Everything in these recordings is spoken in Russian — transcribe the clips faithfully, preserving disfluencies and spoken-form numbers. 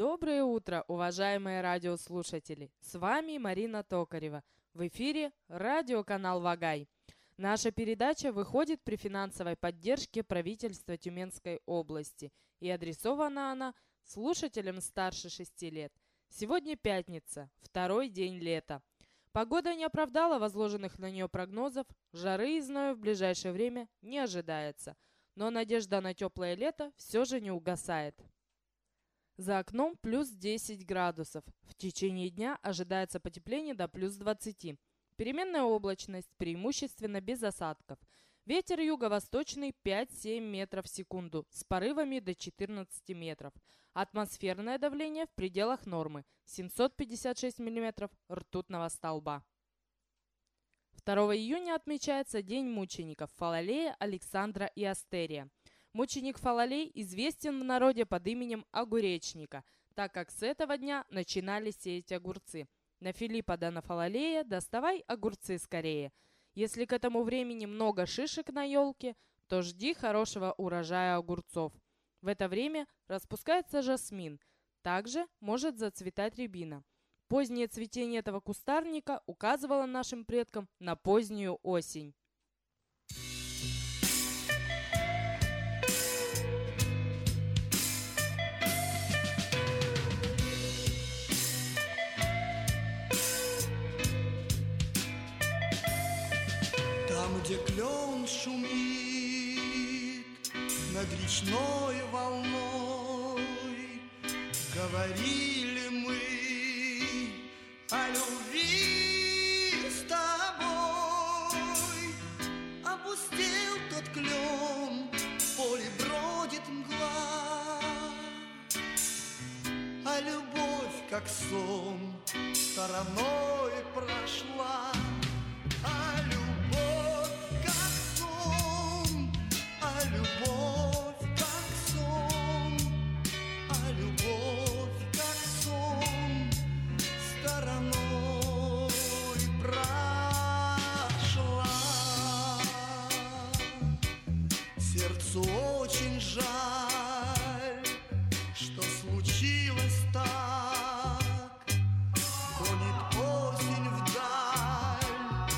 Доброе утро, уважаемые радиослушатели! С вами Марина Токарева. В эфире радиоканал «Вагай». Наша передача выходит при финансовой поддержке правительства Тюменской области, и адресована она слушателям старше шести лет. Сегодня пятница, второй день лета. Погода не оправдала возложенных на нее прогнозов, жары и зноя в ближайшее время не ожидается, но надежда на теплое лето все же не угасает. За окном плюс десять градусов. В течение дня ожидается потепление до плюс двадцати. Переменная облачность, преимущественно без осадков. Ветер юго-восточный пять-семь метров в секунду, с порывами до четырнадцати метров. Атмосферное давление в пределах нормы, семьсот пятьдесят шесть миллиметров ртутного столба. второго июня отмечается День мучеников Фалалея, Александра и Астерия. Мученик Фалалей известен в народе под именем Огуречника, так как с этого дня начинали сеять огурцы. На Филиппа да на Фалалея доставай огурцы скорее. Если к этому времени много шишек на елке, то жди хорошего урожая огурцов. В это время распускается жасмин, также может зацветать рябина. Позднее цветение этого кустарника указывало нашим предкам на позднюю осень. Там, где клен шумит над речной волной, говорили мы о любви с тобой. Опустел тот клен, в поле бродит мгла, а любовь, как сон, стороной прошла. А любовь, как сон, а любовь, как сон, а любовь, как сон, стороной прошла. Сердцу очень жаль, что случилось так. Гонит осень вдаль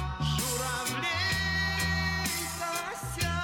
журавлей кося,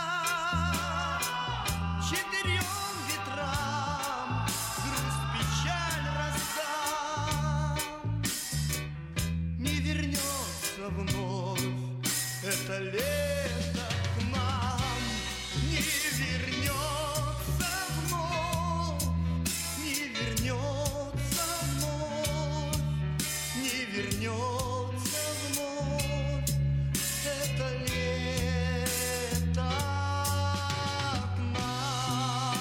четырем ветрам грусть, печаль раздам. Не вернется вновь это лето к нам, не вернется вновь, не вернется вновь, не вернется вновь это лето к нам.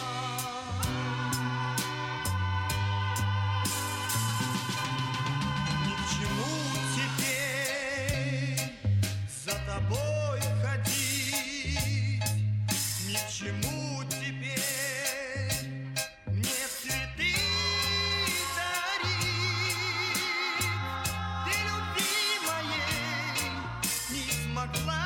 Ни к чему теперь за тобой ходить, ни к чему теперь мне цветы дарить. Ты любви моей не смогла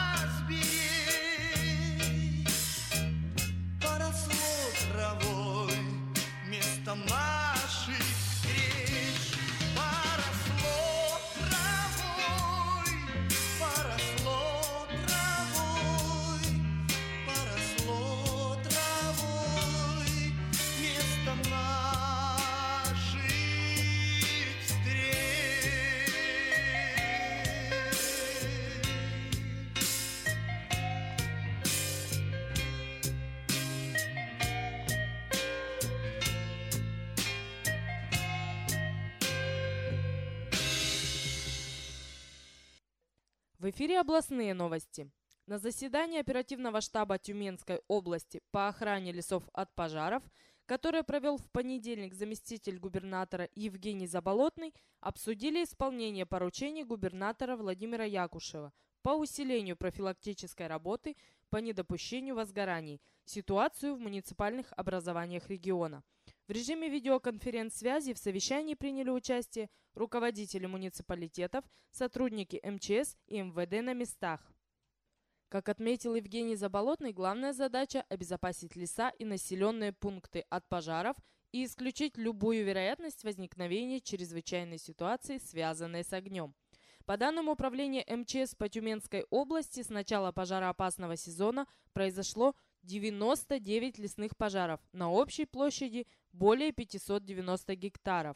сберечь, поросло травой место наших встреч. Поросло травой, поросло травой, поросло травой место наших встреч. В эфире областные новости. На заседании оперативного штаба Тюменской области по охране лесов от пожаров, которое провел в понедельник заместитель губернатора Евгений Заболотный, обсудили исполнение поручений губернатора Владимира Якушева по усилению профилактической работы по недопущению возгораний, ситуацию в муниципальных образованиях региона. В режиме видеоконференц-связи в совещании приняли участие руководители муниципалитетов, сотрудники эм че эс и эм вэ дэ на местах. Как отметил Евгений Заболотный, главная задача – обезопасить леса и населенные пункты от пожаров и исключить любую вероятность возникновения чрезвычайной ситуации, связанной с огнем. По данным Управления эм че эс по Тюменской области, с начала пожароопасного сезона произошло девяносто девять лесных пожаров на общей площади более пятисот девяноста гектаров.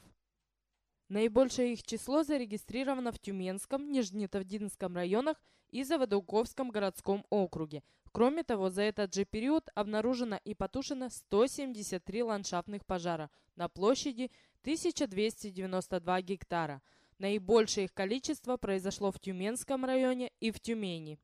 Наибольшее их число зарегистрировано в Тюменском, Нижнетавдинском районах и Заводоуковском городском округе. Кроме того, за этот же период обнаружено и потушено сто семьдесят три ландшафтных пожара на площади тысяча двести девяносто два гектара. Наибольшее их количество произошло в Тюменском районе и в Тюмени.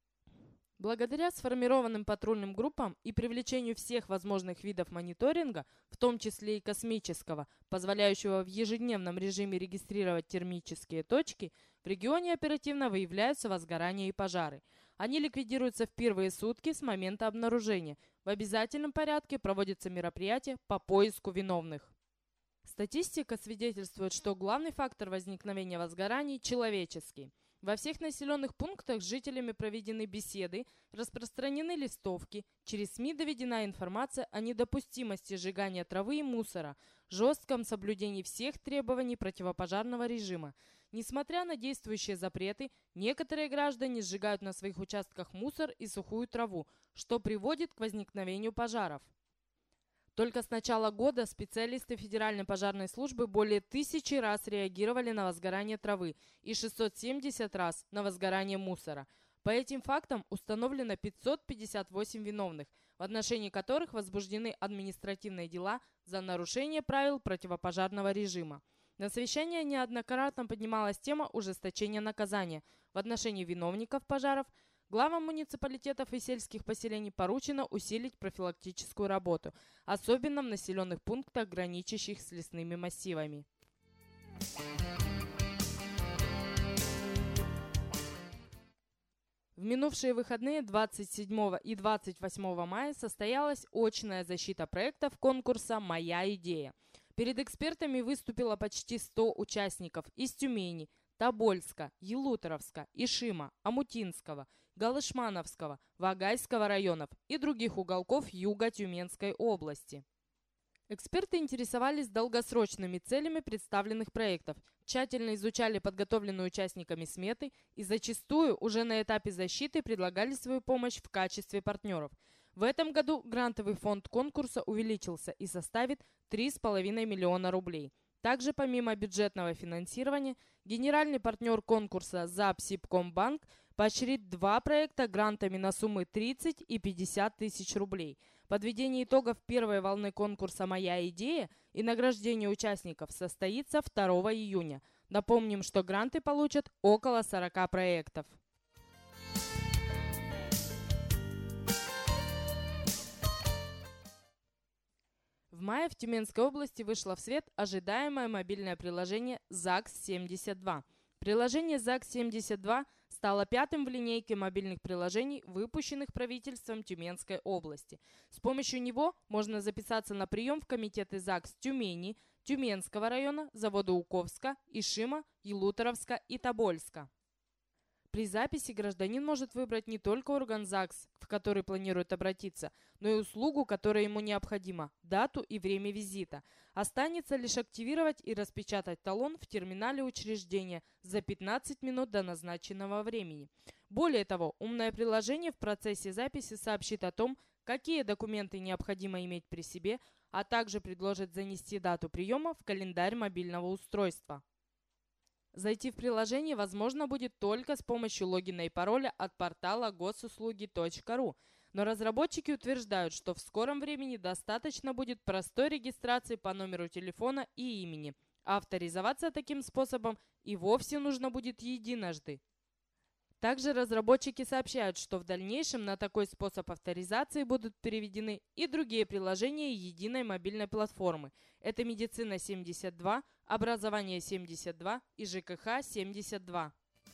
Благодаря сформированным патрульным группам и привлечению всех возможных видов мониторинга, в том числе и космического, позволяющего в ежедневном режиме регистрировать термические точки, в регионе оперативно выявляются возгорания и пожары. Они ликвидируются в первые сутки с момента обнаружения. В обязательном порядке проводятся мероприятия по поиску виновных. Статистика свидетельствует, что главный фактор возникновения возгораний – человеческий. Во всех населенных пунктах с жителями проведены беседы, распространены листовки, через СМИ доведена информация о недопустимости сжигания травы и мусора, жестком соблюдении всех требований противопожарного режима. Несмотря на действующие запреты, некоторые граждане сжигают на своих участках мусор и сухую траву, что приводит к возникновению пожаров. Только с начала года специалисты Федеральной пожарной службы более тысячи раз реагировали на возгорание травы и шестьсот семьдесят раз на возгорание мусора. По этим фактам установлено пятьсот пятьдесят восемь виновных, в отношении которых возбуждены административные дела за нарушение правил противопожарного режима. На совещании неоднократно поднималась тема ужесточения наказания в отношении виновников пожаров. Главам муниципалитетов и сельских поселений поручено усилить профилактическую работу, особенно в населенных пунктах, граничащих с лесными массивами. В минувшие выходные двадцать седьмого и двадцать восьмого мая состоялась очная защита проектов конкурса «Моя идея». Перед экспертами выступило почти сто участников из Тюмени, Тобольска, Елуторовска, Ишима, Омутинского, Галышмановского, Вагайского районов и других уголков юга Тюменской области. Эксперты интересовались долгосрочными целями представленных проектов, тщательно изучали подготовленные участниками сметы и зачастую уже на этапе защиты предлагали свою помощь в качестве партнеров. В этом году грантовый фонд конкурса увеличился и составит три с половиной миллиона рублей. Также помимо бюджетного финансирования, генеральный партнер конкурса Запсибкомбанк поощрит два проекта грантами на суммы тридцать и пятьдесят тысяч рублей. Подведение итогов первой волны конкурса «Моя идея» и награждение участников состоится второго июня. Напомним, что гранты получат около сорока проектов. В мае в Тюменской области вышло в свет ожидаемое мобильное приложение ЗАГС семьдесят два. Приложение ЗАГС семьдесят два стало пятым в линейке мобильных приложений, выпущенных правительством Тюменской области. С помощью него можно записаться на прием в комитеты ЗАГС Тюмени, Тюменского района, Заводоуковска, Ишима, Елуторовска и Тобольска. При записи гражданин может выбрать не только орган ЗАГС, в который планирует обратиться, но и услугу, которая ему необходима, дату и время визита. Останется лишь активировать и распечатать талон в терминале учреждения за пятнадцать минут до назначенного времени. Более того, умное приложение в процессе записи сообщит о том, какие документы необходимо иметь при себе, а также предложит занести дату приема в календарь мобильного устройства. Зайти в приложение возможно будет только с помощью логина и пароля от портала госуслуги точка ру, но разработчики утверждают, что в скором времени достаточно будет простой регистрации по номеру телефона и имени. Авторизоваться таким способом и вовсе нужно будет единожды. Также разработчики сообщают, что в дальнейшем на такой способ авторизации будут переведены и другие приложения единой мобильной платформы. Это «Медицина семьдесят два», «Образование семьдесят два» и «ЖКХ семьдесят два».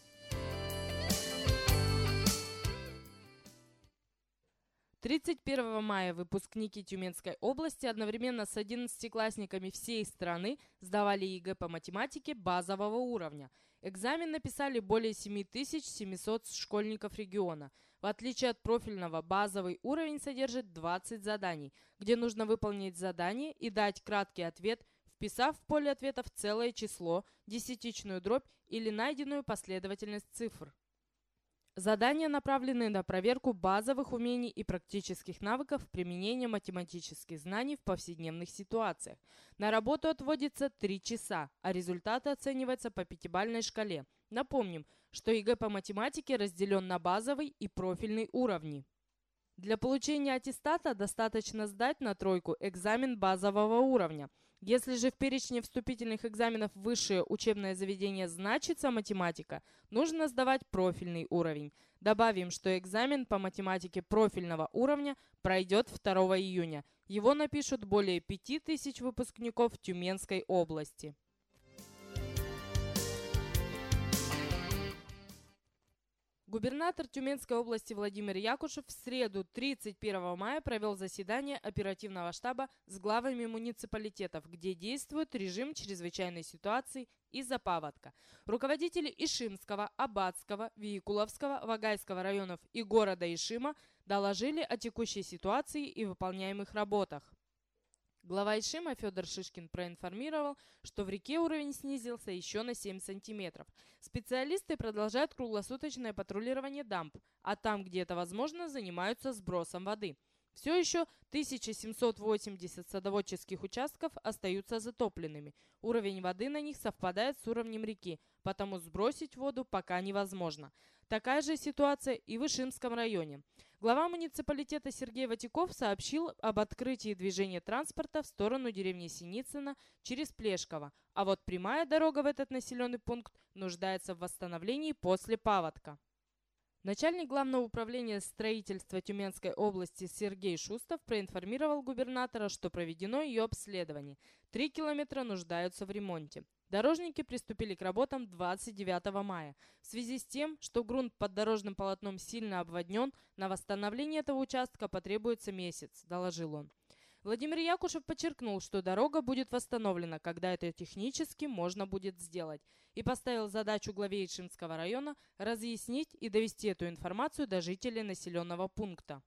тридцать первого мая выпускники Тюменской области одновременно с одиннадцатиклассниками всей страны сдавали ЕГЭ по математике базового уровня. Экзамен написали более семь тысяч семьсот школьников региона. В отличие от профильного, базовый уровень содержит двадцать заданий, где нужно выполнить задание и дать краткий ответ, вписав в поле ответов целое число, десятичную дробь или найденную последовательность цифр. Задания направлены на проверку базовых умений и практических навыков применения математических знаний в повседневных ситуациях. На работу отводится три часа, а результаты оцениваются по пятибалльной шкале. Напомним, что ЕГЭ по математике разделен на базовый и профильный уровни. Для получения аттестата достаточно сдать на тройку экзамен базового уровня. Если же в перечне вступительных экзаменов высшее учебное заведение значится математика, нужно сдавать профильный уровень. Добавим, что экзамен по математике профильного уровня пройдет второго июня. Его напишут более пяти тысяч выпускников Тюменской области. Губернатор Тюменской области Владимир Якушев в среду тридцать первого мая провел заседание оперативного штаба с главами муниципалитетов, где действует режим чрезвычайной ситуации из-за паводка. Руководители Ишимского, Аббатского, Виикуловского, Вагайского районов и города Ишима доложили о текущей ситуации и выполняемых работах. Глава Ишима Федор Шишкин проинформировал, что в реке уровень снизился еще на семь сантиметров. Специалисты продолжают круглосуточное патрулирование дамб, а там, где это возможно, занимаются сбросом воды. Все еще тысяча семьсот восемьдесят садоводческих участков остаются затопленными. Уровень воды на них совпадает с уровнем реки, потому сбросить воду пока невозможно. Такая же ситуация и в Ишимском районе. Глава муниципалитета Сергей Ватяков сообщил об открытии движения транспорта в сторону деревни Синицына через Плешково, а вот прямая дорога в этот населенный пункт нуждается в восстановлении после паводка. Начальник Главного управления строительства Тюменской области Сергей Шустов проинформировал губернатора, что проведено ее обследование. Три километра нуждаются в ремонте. Дорожники приступили к работам двадцать девятого мая. В связи с тем, что грунт под дорожным полотном сильно обводнен, на восстановление этого участка потребуется месяц, доложил он. Владимир Якушев подчеркнул, что дорога будет восстановлена, когда это технически можно будет сделать, и поставил задачу главе Ишимского района разъяснить и довести эту информацию до жителей населенного пункта.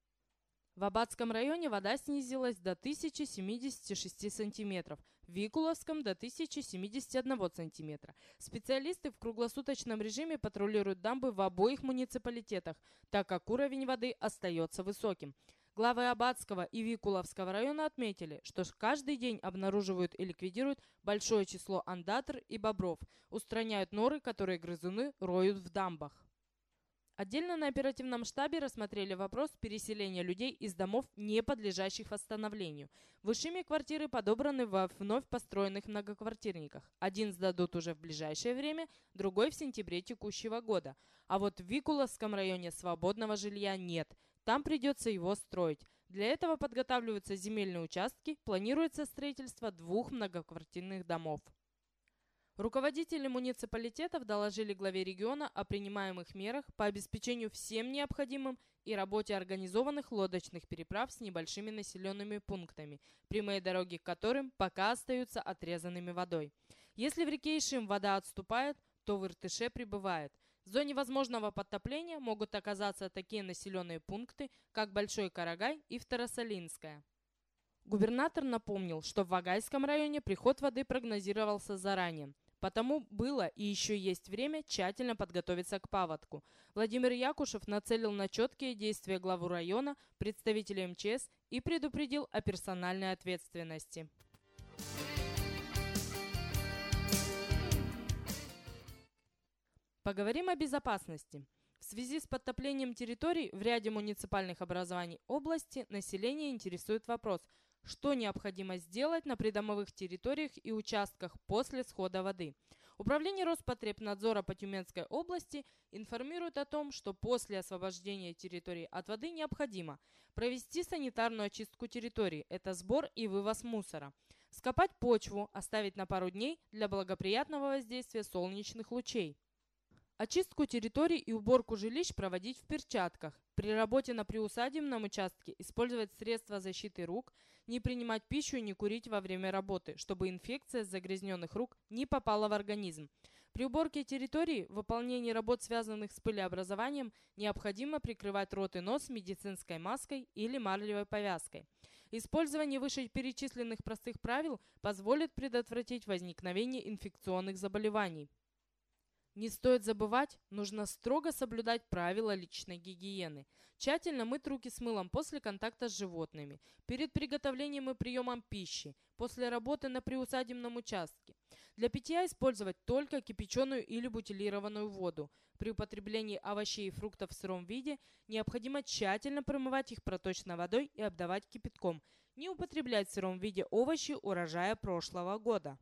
В Аббатском районе вода снизилась до тысячи семидесяти шести сантиметров, в Викуловском до тысячи семидесяти одного сантиметра. Специалисты в круглосуточном режиме патрулируют дамбы в обоих муниципалитетах, так как уровень воды остается высоким. Главы Аббатского и Викуловского района отметили, что каждый день обнаруживают и ликвидируют большое число ондатр и бобров, устраняют норы, которые грызуны роют в дамбах. Отдельно на оперативном штабе рассмотрели вопрос переселения людей из домов, не подлежащих восстановлению. В Ишиме квартиры подобраны во вновь построенных многоквартирниках. Один сдадут уже в ближайшее время, другой в сентябре текущего года. А вот в Викуловском районе свободного жилья нет. Там придется его строить. Для этого подготавливаются земельные участки, планируется строительство двух многоквартирных домов. Руководители муниципалитетов доложили главе региона о принимаемых мерах по обеспечению всем необходимым и работе организованных лодочных переправ с небольшими населенными пунктами, прямые дороги к которым пока остаются отрезанными водой. Если в реке Ишим вода отступает, то в Иртыше прибывает. В зоне возможного подтопления могут оказаться такие населенные пункты, как Большой Карагай и Второсолинская. Губернатор напомнил, что в Вагайском районе приход воды прогнозировался заранее. Потому было и еще есть время тщательно подготовиться к паводку. Владимир Якушев нацелил на четкие действия главу района, представителей эм че эс и предупредил о персональной ответственности. Поговорим о безопасности. В связи с подтоплением территорий в ряде муниципальных образований области население интересует вопрос, что необходимо сделать на придомовых территориях и участках после схода воды. Управление Роспотребнадзора по Тюменской области информирует о том, что после освобождения территории от воды необходимо провести санитарную очистку территории, это сбор и вывоз мусора, вскопать почву, оставить на пару дней для благоприятного воздействия солнечных лучей. Очистку территорий и уборку жилищ проводить в перчатках. При работе на приусадебном участке использовать средства защиты рук, не принимать пищу и не курить во время работы, чтобы инфекция с загрязненных рук не попала в организм. При уборке территории, выполнении работ, связанных с пылеобразованием, необходимо прикрывать рот и нос медицинской маской или марлевой повязкой. Использование вышеперечисленных простых правил позволит предотвратить возникновение инфекционных заболеваний. Не стоит забывать, нужно строго соблюдать правила личной гигиены. Тщательно мыть руки с мылом после контакта с животными, перед приготовлением и приемом пищи, после работы на приусадебном участке. Для питья использовать только кипяченую или бутилированную воду. При употреблении овощей и фруктов в сыром виде необходимо тщательно промывать их проточной водой и обдавать кипятком. Не употреблять в сыром виде овощи урожая прошлого года.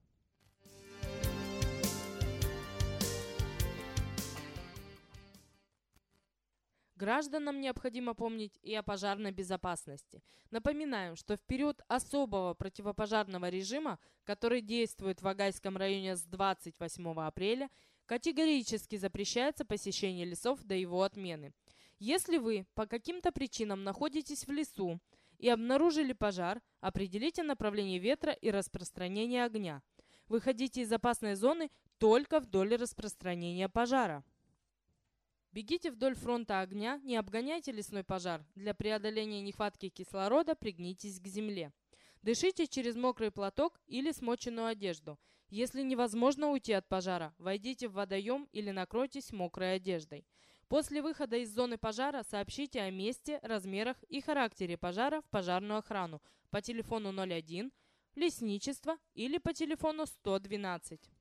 Гражданам необходимо помнить и о пожарной безопасности. Напоминаем, что в период особого противопожарного режима, который действует в Вагайском районе с двадцать восьмого апреля, категорически запрещается посещение лесов до его отмены. Если вы по каким-то причинам находитесь в лесу и обнаружили пожар, определите направление ветра и распространение огня. Выходите из опасной зоны только вдоль распространения пожара. Бегите вдоль фронта огня, не обгоняйте лесной пожар. Для преодоления нехватки кислорода пригнитесь к земле. Дышите через мокрый платок или смоченную одежду. Если невозможно уйти от пожара, войдите в водоем или накройтесь мокрой одеждой. После выхода из зоны пожара сообщите о месте, размерах и характере пожара в пожарную охрану по телефону ноль один, лесничество или по телефону сто двенадцать.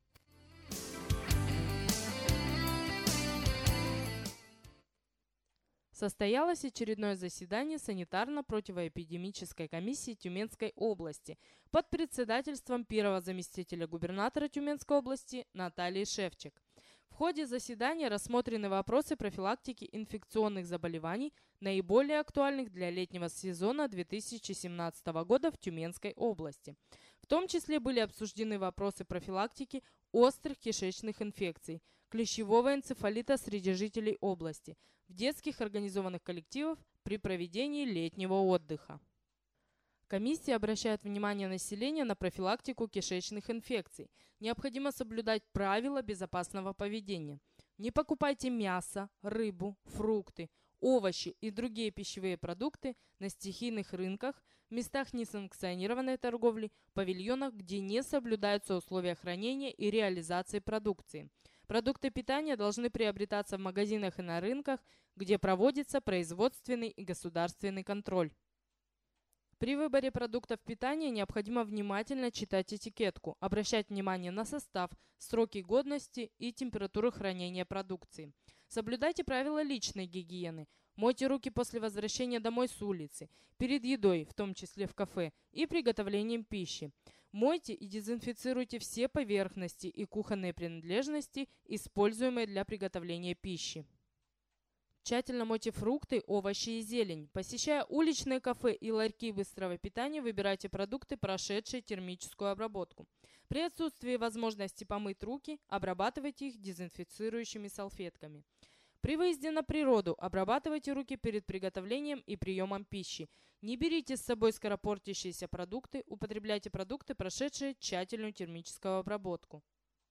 Состоялось очередное заседание санитарно-противоэпидемической комиссии Тюменской области под председательством первого заместителя губернатора Тюменской области Натальи Шевчик. В ходе заседания рассмотрены вопросы профилактики инфекционных заболеваний, наиболее актуальных для летнего сезона две тысячи семнадцатого года в Тюменской области. В том числе были обсуждены вопросы профилактики острых кишечных инфекций, клещевого энцефалита среди жителей области, в детских организованных коллективах при проведении летнего отдыха. Комиссия обращает внимание населения на профилактику кишечных инфекций. Необходимо соблюдать правила безопасного поведения. Не покупайте мясо, рыбу, фрукты, овощи и другие пищевые продукты на стихийных рынках, местах несанкционированной торговли, павильонах, где не соблюдаются условия хранения и реализации продукции. Продукты питания должны приобретаться в магазинах и на рынках, где проводится производственный и государственный контроль. При выборе продуктов питания необходимо внимательно читать этикетку, обращать внимание на состав, сроки годности и температуру хранения продукции. Соблюдайте правила личной гигиены. Мойте руки после возвращения домой с улицы, перед едой, в том числе в кафе, и приготовлением пищи. Мойте и дезинфицируйте все поверхности и кухонные принадлежности, используемые для приготовления пищи. Тщательно мойте фрукты, овощи и зелень. Посещая уличные кафе и ларьки быстрого питания, выбирайте продукты, прошедшие термическую обработку. При отсутствии возможности помыть руки, обрабатывайте их дезинфицирующими салфетками. При выезде на природу обрабатывайте руки перед приготовлением и приемом пищи. Не берите с собой скоропортящиеся продукты, употребляйте продукты, прошедшие тщательную термическую обработку.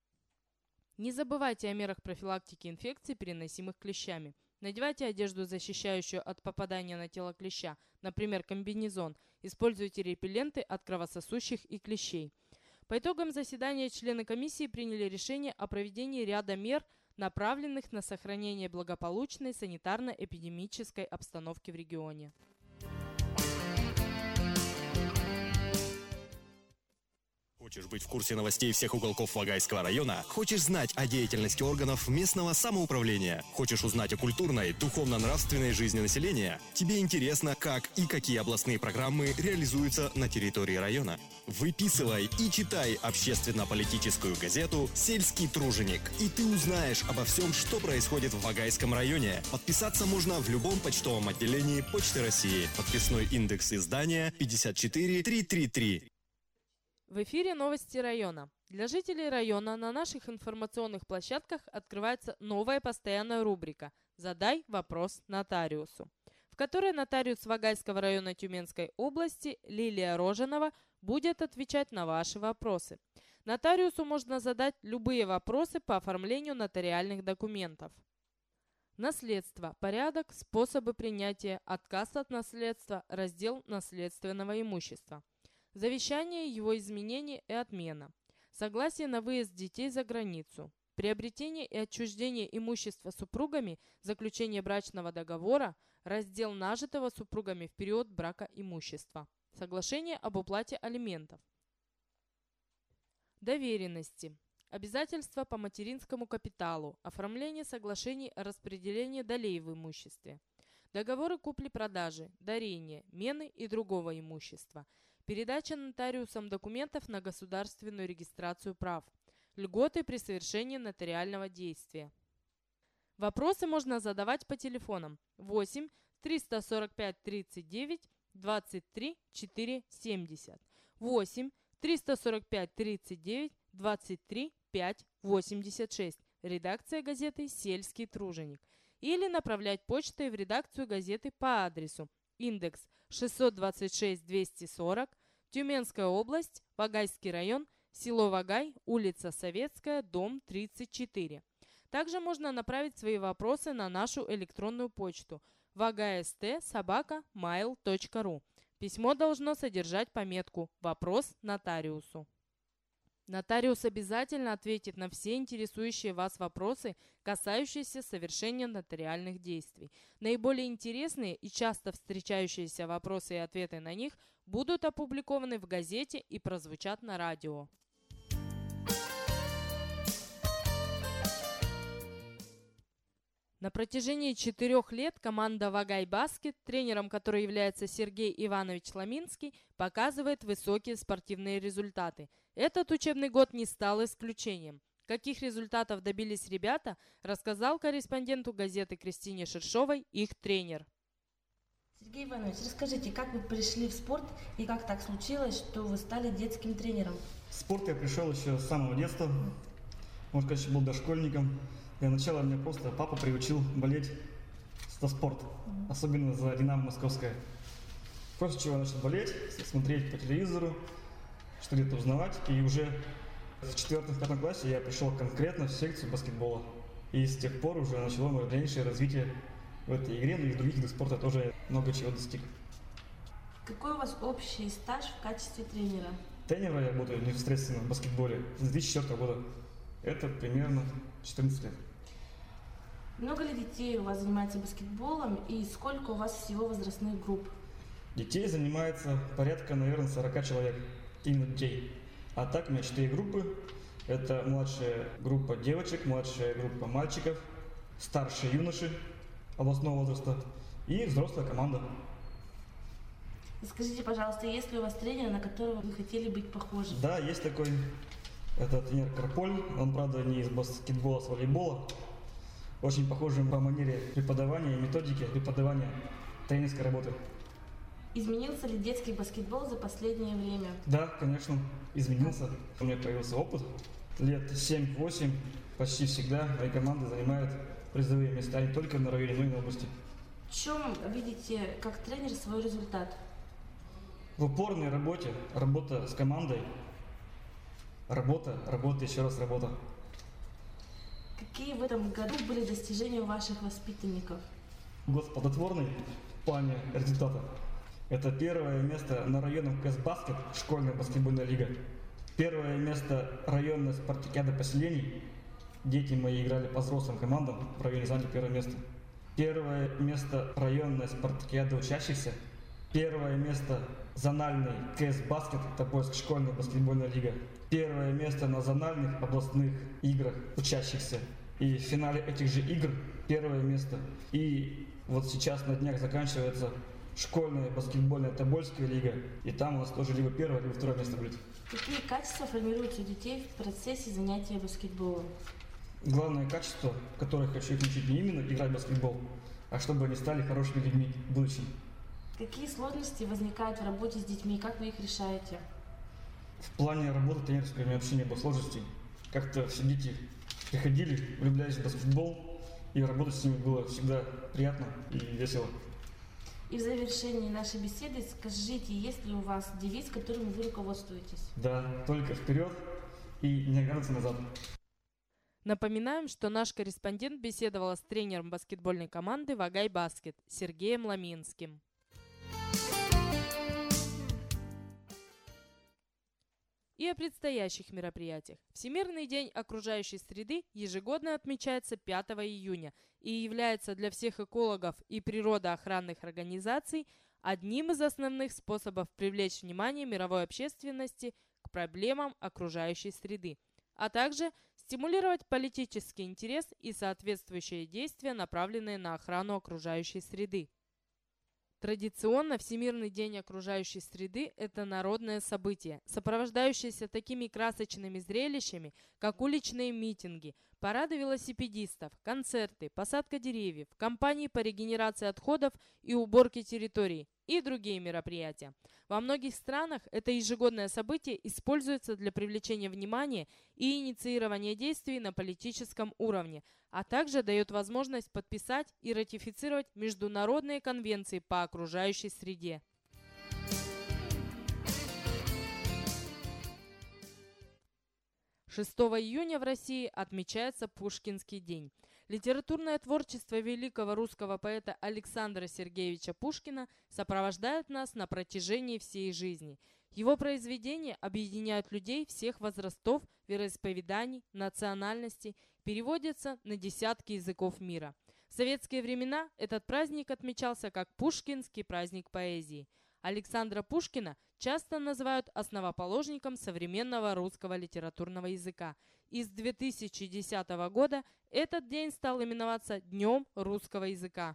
Не забывайте о мерах профилактики инфекций, переносимых клещами. Надевайте одежду, защищающую от попадания на тело клеща, например, комбинезон. Используйте репелленты от кровососущих и клещей. По итогам заседания члены комиссии приняли решение о проведении ряда мер, направленных на сохранение благополучной санитарно-эпидемической обстановки в регионе. Хочешь быть в курсе новостей всех уголков Вагайского района? Хочешь знать о деятельности органов местного самоуправления? Хочешь узнать о культурной, духовно-нравственной жизни населения? Тебе интересно, как и какие областные программы реализуются на территории района? Выписывай и читай общественно-политическую газету «Сельский труженик», и ты узнаешь обо всем, что происходит в Вагайском районе. Подписаться можно в любом почтовом отделении Почты России. Подписной индекс издания пятьдесят четыре триста тридцать три. В эфире новости района. Для жителей района на наших информационных площадках открывается новая постоянная рубрика «Задай вопрос нотариусу», в которой нотариус Вагайского района Тюменской области Лилия Рожанова будет отвечать на ваши вопросы. Нотариусу можно задать любые вопросы по оформлению нотариальных документов. Наследство. Порядок, способы принятия, отказ от наследства, раздел наследственного имущества. Завещание, его изменение и отмена. Согласие на выезд детей за границу. Приобретение и отчуждение имущества супругами, заключение брачного договора, раздел нажитого супругами в период брака имущества. Соглашение об уплате алиментов. Доверенности. Обязательства по материнскому капиталу, оформление соглашений о распределении долей в имуществе, договоры купли-продажи, дарения, мены и другого имущества, передача нотариусом документов на государственную регистрацию прав, льготы при совершении нотариального действия. Вопросы можно задавать по телефонам восемь триста сорок пять тридцать девять двадцать три четыреста семьдесят, восемь триста сорок пять тридцать девять двадцать три пятьсот восемьдесят шесть, редакция газеты «Сельский труженик», или направлять почтой в редакцию газеты по адресу индекс шестьсот двадцать шесть двести сорок, Тюменская область, Вагайский район, село Вагай, улица Советская, дом тридцать четыре. Также можно направить свои вопросы на нашу электронную почту вагайст собака mail точка ру. Письмо должно содержать пометку «Вопрос нотариусу». Нотариус обязательно ответит на все интересующие вас вопросы, касающиеся совершения нотариальных действий. Наиболее интересные и часто встречающиеся вопросы и ответы на них будут опубликованы в газете и прозвучат на радио. На протяжении четырех лет команда «Вагай Баскет», тренером которой является Сергей Иванович Ламинский, показывает высокие спортивные результаты. Этот учебный год не стал исключением. Каких результатов добились ребята, рассказал корреспонденту газеты Кристине Шершовой их тренер. Сергей Иванович, расскажите, как вы пришли в спорт и как так случилось, что вы стали детским тренером? В спорт я пришел еще с самого детства, можно сказать, еще был дошкольником. Для начала меня просто папа приучил болеть за спорт, mm-hmm. особенно за «Динамо» Московское. После чего я начал болеть, смотреть по телевизору, что где-то узнавать. И уже в четвертом-пятом классе я пришел конкретно в секцию баскетбола. И с тех пор уже начало мое дальнейшее развитие в этой игре, но и в других видах спорта тоже много чего достиг. Какой у вас общий стаж в качестве тренера? Тренером я работаю непосредственно в баскетболе с две тысячи четвёртого года. Это примерно четырнадцать лет. Много ли детей у вас занимается баскетболом и сколько у вас всего возрастных групп? Детей занимается порядка, наверное, сорок человек, именно детей. А так у меня четыре группы. Это младшая группа девочек, младшая группа мальчиков, старшие юноши областного возраста и взрослая команда. Скажите, пожалуйста, есть ли у вас тренер, на которого вы хотели быть похожи? Да, есть такой. Это тренер Карполь. Он, правда, не из баскетбола, с волейбола. Очень похожий по манере преподавания и методики преподавания тренерской работы. Изменился ли детский баскетбол за последнее время? Да, конечно, изменился. У меня появился опыт. Лет семь-восемь почти всегда мои команды занимают призовые места не только на районе, но и на области. В чем видите как тренер свой результат? В упорной работе, работа с командой, работа, работа, еще раз работа. Какие в этом году были достижения у ваших воспитанников? Год плодотворный в плане результата. Это первое место на районном КС-баскет, школьная баскетбольная лига. Первое место районной спартакиады поселений. Дети мои играли по взрослым командам, в районе заняли первое место. Первое место районной спартакиады учащихся. Первое место зональный КС-баскет, Тобольск школьная баскетбольная лига. Первое место на зональных областных играх учащихся. И в финале этих же игр первое место. И вот сейчас на днях заканчивается школьная баскетбольная Тобольская лига. И там у нас тоже либо первое, либо второе место будет. Какие качества формируются у детей в процессе занятия баскетболом? Главное качество, которое хочу их научить, не именно играть в баскетбол, а чтобы они стали хорошими людьми в будущем. Какие сложности возникают в работе с детьми и как вы их решаете? В плане работы тренерской у меня вообще не было сложностей. Как-то все дети приходили, влюблялись в баскетбол, и работать с ними было всегда приятно и весело. И в завершении нашей беседы скажите, есть ли у вас девиз, которым вы руководствуетесь? Да, только вперед, и не оглядываться назад. Напоминаем, что наш корреспондент беседовал с тренером баскетбольной команды «Вагай Баскет» Сергеем Ламинским. И о предстоящих мероприятиях. Всемирный день окружающей среды ежегодно отмечается пятого июня и является для всех экологов и природоохранных организаций одним из основных способов привлечь внимание мировой общественности к проблемам окружающей среды, а также стимулировать политический интерес и соответствующие действия, направленные на охрану окружающей среды. Традиционно Всемирный день окружающей среды – это народное событие, сопровождающееся такими красочными зрелищами, как уличные митинги, парады велосипедистов, концерты, посадка деревьев, кампании по регенерации отходов и уборке территорий и другие мероприятия. Во многих странах это ежегодное событие используется для привлечения внимания и инициирования действий на политическом уровне, а также дает возможность подписать и ратифицировать международные конвенции по окружающей среде. шестого июня в России отмечается Пушкинский день. Литературное творчество великого русского поэта Александра Сергеевича Пушкина сопровождает нас на протяжении всей жизни. Его произведения объединяют людей всех возрастов, вероисповеданий, национальностей, переводятся на десятки языков мира. В советские времена этот праздник отмечался как Пушкинский праздник поэзии. Александра Пушкина часто называют основоположником современного русского литературного языка. И с две тысячи десятого года этот день стал именоваться Днем русского языка.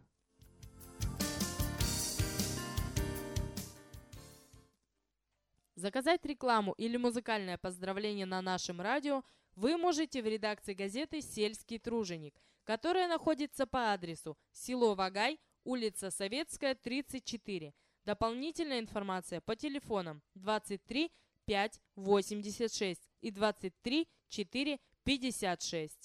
Заказать рекламу или музыкальное поздравление на нашем радио вы можете в редакции газеты «Сельский труженик», которая находится по адресу село Вагай, улица Советская, тридцать четыре. Дополнительная информация по телефонам двадцать три пять восемьдесят шесть и двадцать три четыре пятьдесят шесть.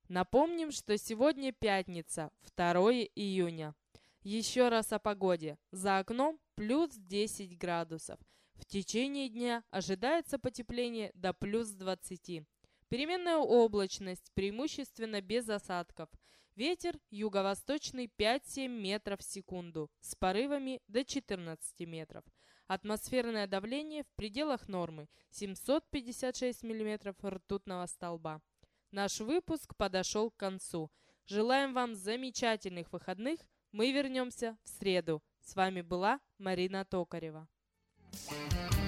Напомним, что сегодня пятница, второе июня. Еще раз о погоде. За окном плюс десять градусов. В течение дня ожидается потепление до плюс двадцати. Переменная облачность, преимущественно без осадков. Ветер юго-восточный пять-семь метров в секунду, с порывами до четырнадцати метров. Атмосферное давление в пределах нормы семьсот пятьдесят шесть миллиметров ртутного столба. Наш выпуск подошел к концу. Желаем вам замечательных выходных. Мы вернемся в среду. С вами была Марина Токарева.